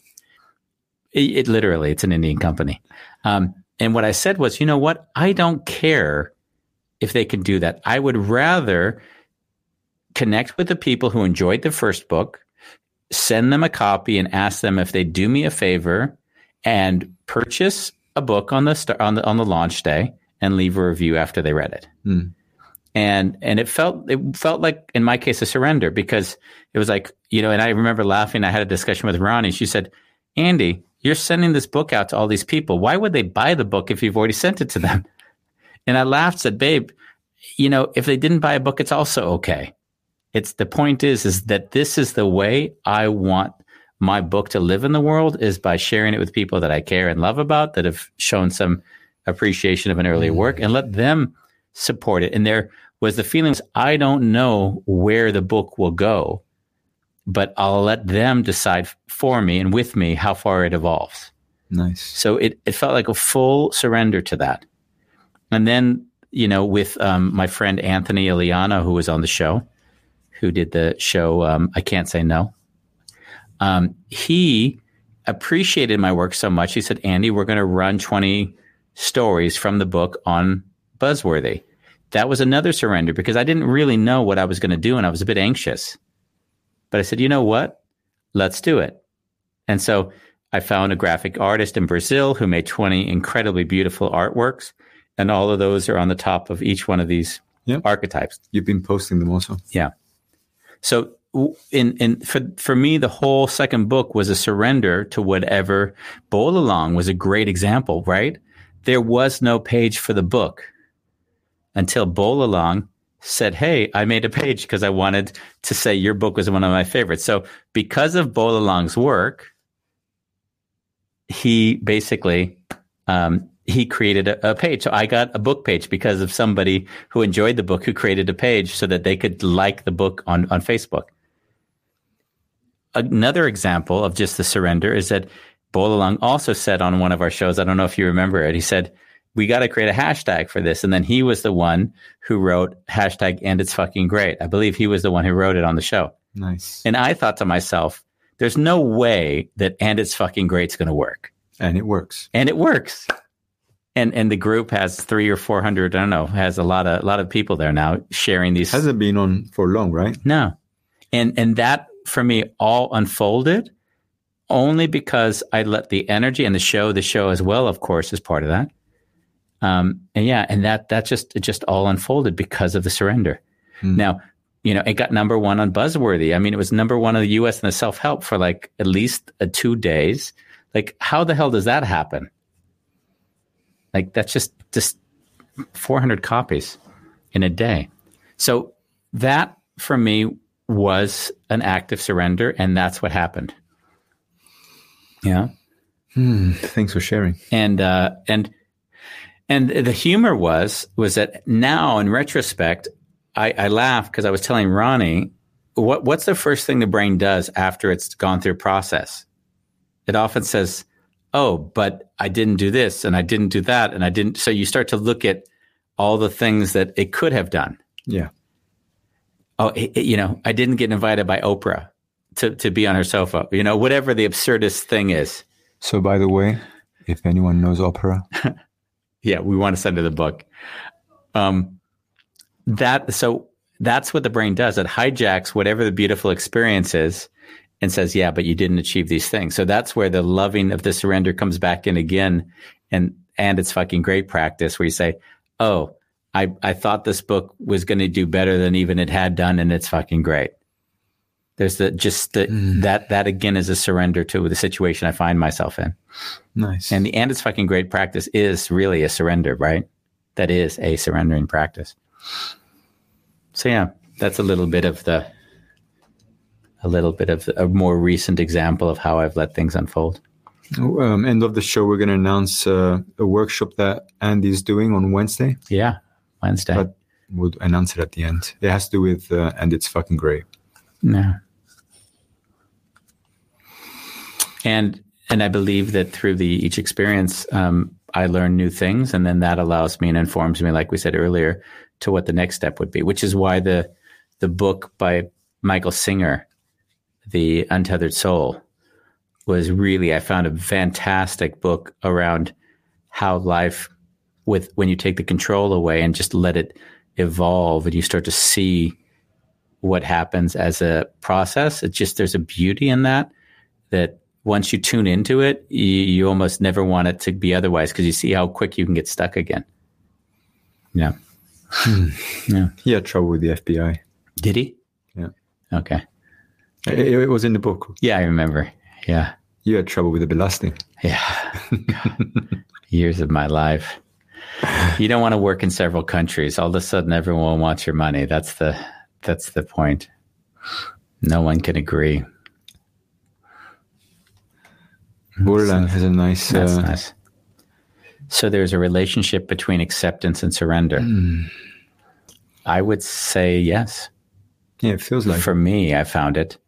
It, it literally, it's an Indian company. Um, and what I said was, you know what? I don't care if they can do that. I would rather connect with the people who enjoyed the first book, send them a copy and ask them if they'd do me a favor and purchase a book on the star, on the on the launch day and leave a review after they read it. Mm. And and it felt it felt like, in my case, a surrender, because it was like, you know, and I remember laughing. I had a discussion with Ronnie. She said, Andy, you're sending this book out to all these people. Why would they buy the book if you've already sent it to them? And I laughed, said, babe, you know, if they didn't buy a book, it's also okay. It's the point is, is that this is the way I want my book to live in the world, is by sharing it with people that I care and love about, that have shown some appreciation of an earlier work, and let them support it. And there was the feeling, I don't know where the book will go, but I'll let them decide for me and with me how far it evolves. Nice. So it, it felt like a full surrender to that. And then, you know, with um, my friend Anthony Iliana, who was on the show, who did the show um, I Can't Say No, um, he appreciated my work so much. He said, Andy, we're going to run twenty stories from the book on Buzzworthy. That was another surrender, because I didn't really know what I was going to do, and I was a bit anxious. But I said, you know what? Let's do it. And so I found a graphic artist in Brazil who made twenty incredibly beautiful artworks. And all of those are on the top of each one of these yep. archetypes. You've been posting them also. Yeah. So in in for for me, the whole second book was a surrender to whatever. Bowl Along was a great example, right? There was no page for the book until Bowl Along said, hey, I made a page because I wanted to say your book was one of my favorites. So because of Bowl Along's work, he basically... Um, he created a, a page. So I got a book page because of somebody who enjoyed the book, who created a page so that they could like the book on, on Facebook. Another example of just the surrender is that Bowl Along also said on one of our shows, I don't know if you remember it, he said, we got to create a hashtag for this. And then he was the one who wrote hashtag and it's fucking great. I believe he was the one who wrote it on the show. Nice. And I thought to myself, there's no way that and it's fucking great's going to work. And it works. And it works. And and the group has three or four hundred. I don't know. Has a lot of a lot of people there now sharing these. Hasn't been on for long, right? No, and and that for me all unfolded only because I let the energy and the show, the show as well, of course, is part of that. Um, and yeah, and that that just it just all unfolded because of the surrender. Hmm. Now, you know, it got number one on Buzzworthy. I mean, it was number one in the U S in the self help for like at least uh, two days. Like, how the hell does that happen? Like, that's just, just four hundred copies in a day. So that, for me, was an act of surrender, and that's what happened. Yeah. Hmm, thanks for sharing. And uh, and and the humor was was that now, in retrospect, I, I laugh because I was telling Ronnie, what what's the first thing the brain does after it's gone through a process? It often says, oh, but I didn't do this and I didn't do that and I didn't. So you start to look at all the things that it could have done. Yeah. Oh, it, it, you know, I didn't get invited by Oprah to, to be on her sofa, you know, whatever the absurdest thing is. So, by the way, if anyone knows Oprah. Yeah, we want to send her the book. Um, that, so that's what the brain does. It hijacks whatever the beautiful experience is and says, yeah, but you didn't achieve these things. So that's where the loving of the surrender comes back in again. And, and it's fucking great practice where you say, oh, I, I thought this book was going to do better than even it had done. And it's fucking great. There's the, just the, mm. that, that again is a surrender to the situation I find myself in. Nice. And the, and it's fucking great practice is really a surrender, right? That is a surrendering practice. So yeah, that's a little bit of the, a little bit of the, a more recent example of how I've let things unfold. Um, end of the show, we're going to announce uh, a workshop that Andy's doing on Wednesday. Yeah, Wednesday. But we'll announce it at the end. It has to do with, uh, and it's fucking great. Yeah. And and I believe that through the each experience, um, I learn new things, and then that allows me and informs me, like we said earlier, to what the next step would be. Which is why the the book by Michael Singer, The Untethered Soul, was really, I found a fantastic book around how life, with when you take the control away and just let it evolve, and you start to see what happens as a process. It just, there's a beauty in that, that once you tune into it, you, you almost never want it to be otherwise, because you see how quick you can get stuck again. Yeah. Hmm. Yeah. He had trouble with the F B I. Did he? Yeah. Okay. It, it was in the book. Yeah, I remember. Yeah. You had trouble with the belasting. Yeah. Years of my life. You don't want to work in several countries. All of a sudden, everyone wants your money. That's the, that's the point. No one can agree. Borderland has a nice... That's uh, nice. So there's a relationship between acceptance and surrender. Mm. I would say yes. Yeah, it feels like... For me, I found it.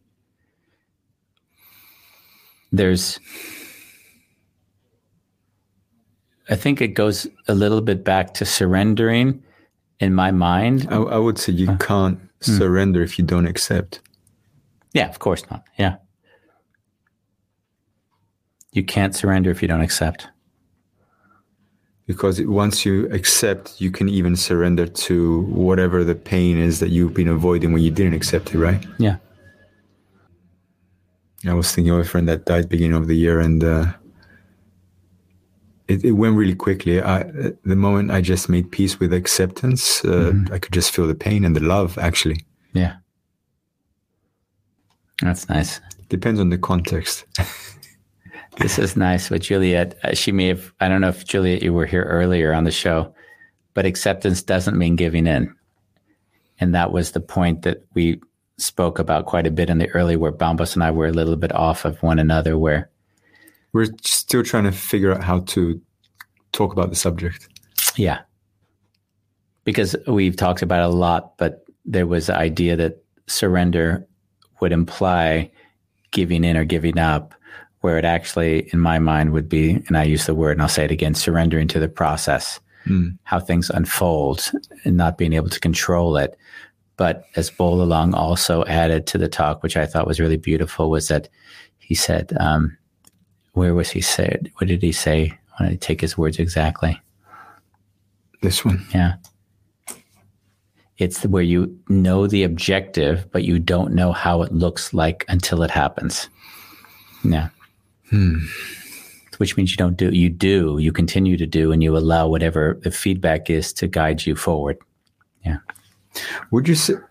There's... I think it goes a little bit back to surrendering in my mind. I, I would say you uh, can't mm. surrender if you don't accept. Yeah, of course not. Yeah. You can't surrender if you don't accept. Because once you accept, you can even surrender to whatever the pain is that you've been avoiding when you didn't accept it, right? Yeah. I was thinking of a friend that died beginning of the year, and uh, it, it went really quickly. I, the moment I just made peace with acceptance, uh, mm-hmm. I could just feel the pain and the love, actually. Yeah. That's nice. Depends on the context. This is nice with Juliet. Uh, she may have, I don't know if Juliet, you were here earlier on the show, but acceptance doesn't mean giving in. And that was the point that we spoke about quite a bit in the early, where Bambos and I were a little bit off of one another, where we're still trying to figure out how to talk about the subject. Yeah. Because we've talked about it a lot, but there was the idea that surrender would imply giving in or giving up, where it actually, in my mind, would be, and I use the word, and I'll say it again, surrendering to the process, mm. how things unfold, and not being able to control it. But as Bolalang also added to the talk, which I thought was really beautiful, was that he said, um, where was he said? What did he say? I want to take his words exactly. This one. Yeah. It's where you know the objective, but you don't know how it looks like until it happens. Yeah. Hmm. Which means you don't do, you do, you continue to do, and you allow whatever the feedback is to guide you forward. Yeah. Would you say,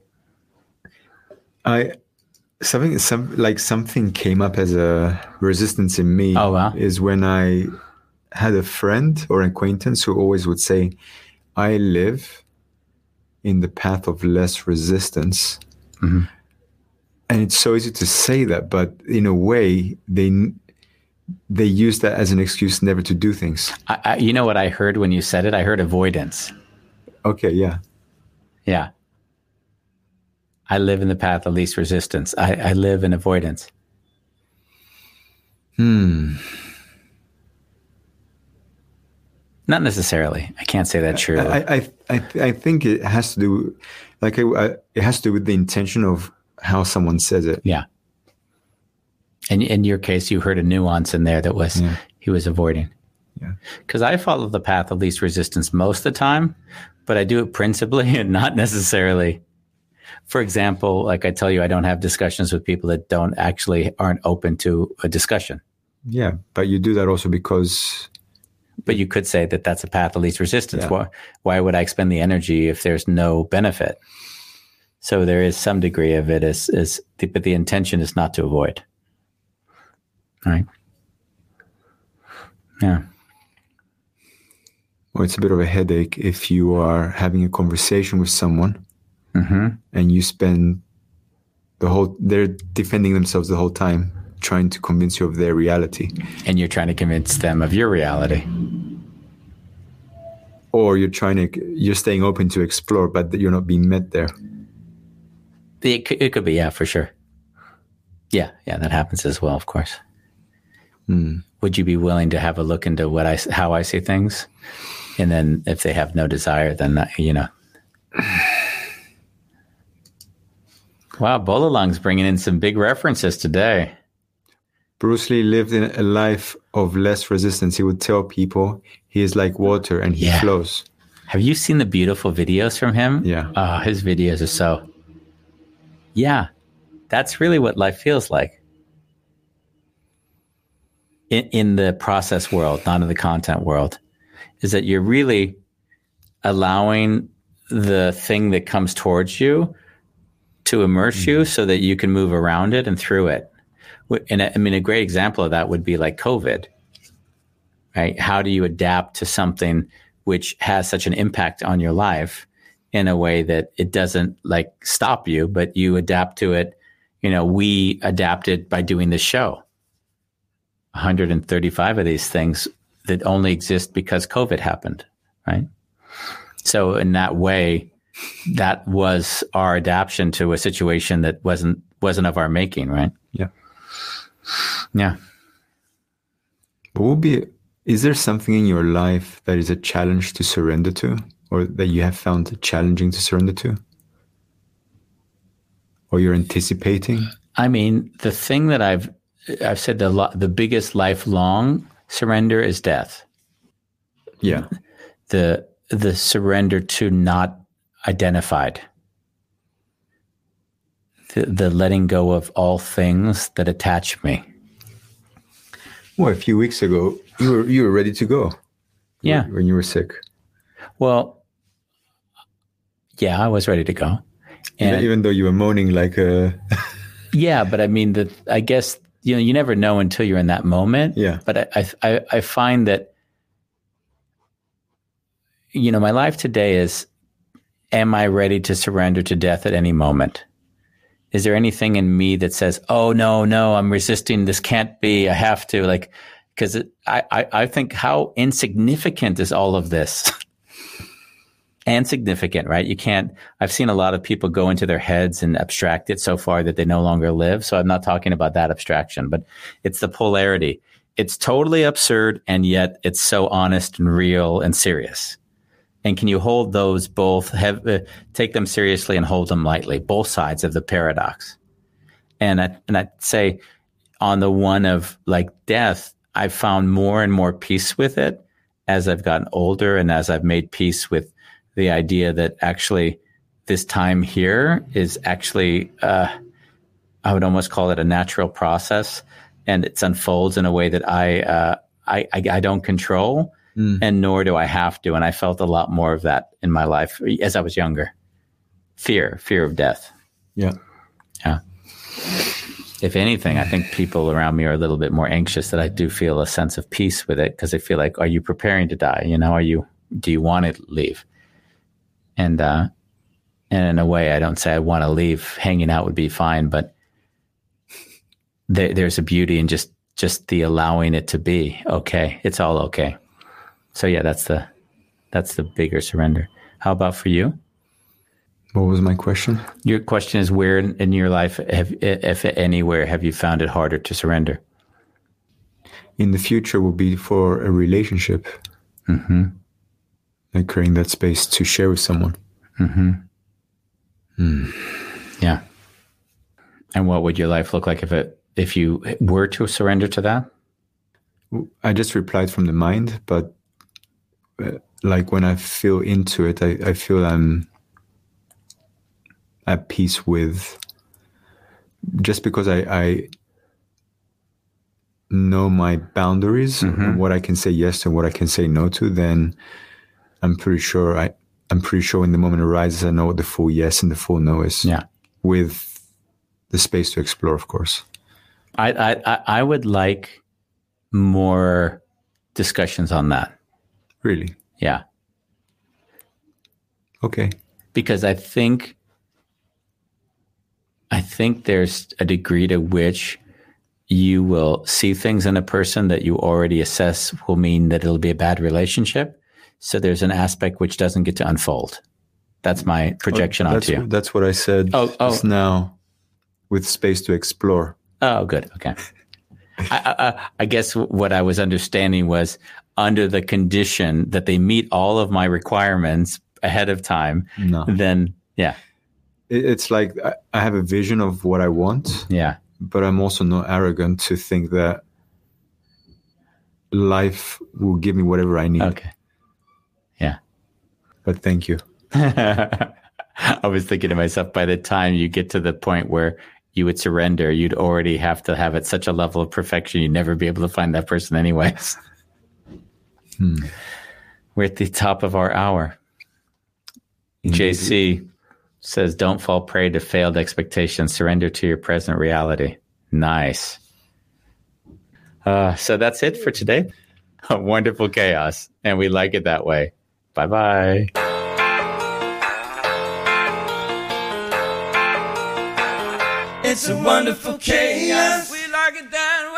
I, something, some, like something came up as a resistance in me. Oh, wow. Is when I had a friend or acquaintance who always would say, I live in the path of less resistance. Mm-hmm. And it's so easy to say that, but in a way, they they use that as an excuse never to do things. I, I, you know what I heard when you said it? I heard avoidance. Okay, yeah. Yeah. I live in the path of least resistance. I, I live in avoidance. Hmm. Not necessarily. I can't say that true. I I I, I think it has to do, like I, it has to do with the intention of how someone says it. Yeah. And in your case, you heard a nuance in there that was, yeah. he was avoiding. Yeah. Because I follow the path of least resistance most of the time, but I do it principally and not necessarily For example, like I tell you, I don't have discussions with people that don't actually aren't open to a discussion. Yeah, but you do that also because... But you could say that that's a path of least resistance. Yeah. Why, why would I expend the energy if there's no benefit? So there is some degree of it, is, is but the intention is not to avoid. Right? Yeah. Well, it's a bit of a headache if you are having a conversation with someone Mm-hmm. and you spend the whole... They're defending themselves the whole time, trying to convince you of their reality. And you're trying to convince them of your reality. Or you're trying to... You're staying open to explore, but you're not being met there. It could, it could be, yeah, for sure. Yeah, yeah, that happens as well, of course. Hmm. Would you be willing to have a look into what I, how I see things? And then if they have no desire, then, uh, you know. Wow, Bolalong's bringing in some big references today. Bruce Lee lived in a life of less resistance. He would tell people he is like water and he Yeah. flows. Have you seen the beautiful videos from him? Yeah. Oh, his videos are so... Yeah, that's really what life feels like. In, in the process world, not in the content world, is that you're really allowing the thing that comes towards you to immerse mm-hmm. you so that you can move around it and through it. And I mean, a great example of that would be like COVID, right? How do you adapt to something which has such an impact on your life in a way that it doesn't like stop you, but you adapt to it? You know, we adapted by doing this show. one hundred thirty-five of these things that only exist because COVID happened, right? So in that way, that was our adaptation to a situation that wasn't wasn't of our making, right? Yeah. Yeah. What would be, is there something in your life that is a challenge to surrender to, or that you have found challenging to surrender to? Or you're anticipating? I mean, the thing that I've I've said the lo- the biggest lifelong surrender is death. Yeah. The the surrender to not identified. The, the letting go of all things that attach me. Well, a few weeks ago, you were you were ready to go. Yeah. When you were sick. Well, yeah, I was ready to go. And even, even though you were moaning like a... yeah, but I mean, the I guess, you know, you never know until you're in that moment. Yeah. But I, I, I find that, you know, my life today is, am I ready to surrender to death at any moment? Is there anything in me that says, oh, no, no, I'm resisting, this can't be, I have to, like, because I, I, I think how insignificant is all of this? And significant, right? You can't, I've seen a lot of people go into their heads and abstract it so far that they no longer live. So I'm not talking about that abstraction, but it's the polarity. It's totally absurd, and yet it's so honest and real and serious. And can you hold those both, have, uh, take them seriously and hold them lightly, both sides of the paradox? And I, and I'd say on the one of like death, I've found more and more peace with it as I've gotten older, and as I've made peace with the idea that actually this time here is actually, uh, I would almost call it a natural process, and it unfolds in a way that I, uh, I, I, I don't control. Mm. And nor do I have to. And I felt a lot more of that in my life as I was younger. Fear, fear of death. Yeah. Yeah. If anything, I think people around me are a little bit more anxious, that I do feel a sense of peace with it, because they feel like, are you preparing to die? You know, are you, do you want to leave? And, uh, and in a way, I don't say I want to leave. Hanging out would be fine, but there, there's a beauty in just, just the allowing it to be okay. It's all okay. So yeah, that's the that's the bigger surrender. How about for you? What was my question? Your question is, where in, in your life, have, if anywhere, have you found it harder to surrender? In the future will be for a relationship. Mm-hmm. Like creating that space to share with someone. Mm-hmm. Mm. Yeah. And what would your life look like if it if you were to surrender to that? I just replied from the mind, but uh, like when I feel into it, I, I feel I'm at peace with, just because I, I know my boundaries Mm-hmm. and what I can say yes to and what I can say no to, then I'm pretty sure I, I'm pretty sure when the moment arises, I know what the full yes and the full no is. Yeah. With the space to explore, of course. I, I, I- I would like more discussions on that. Really? Yeah. Okay. Because I think, I think there's a degree to which you will see things in a person that you already assess will mean that it'll be a bad relationship. So there's an aspect which doesn't get to unfold. That's my projection that's, onto you. That's what I said Oh, oh. just now, with space to explore. Oh, good. Okay. I, I, I guess what I was understanding was under the condition that they meet all of my requirements ahead of time, No. then yeah, It, it's like I, I have a vision of what I want, yeah. but I'm also not arrogant to think that life will give me whatever I need. Okay. Yeah. But thank you. I was thinking to myself, by the time you get to the point where you would surrender, you'd already have to have at such a level of perfection, you'd never be able to find that person anyways. Hmm. We're at the top of our hour. J C says, don't fall prey to failed expectations. Surrender to your present reality. Nice. Uh, so that's it for today. A wonderful chaos. And we like it that way. Bye-bye. It's a wonderful chaos. We like it that way.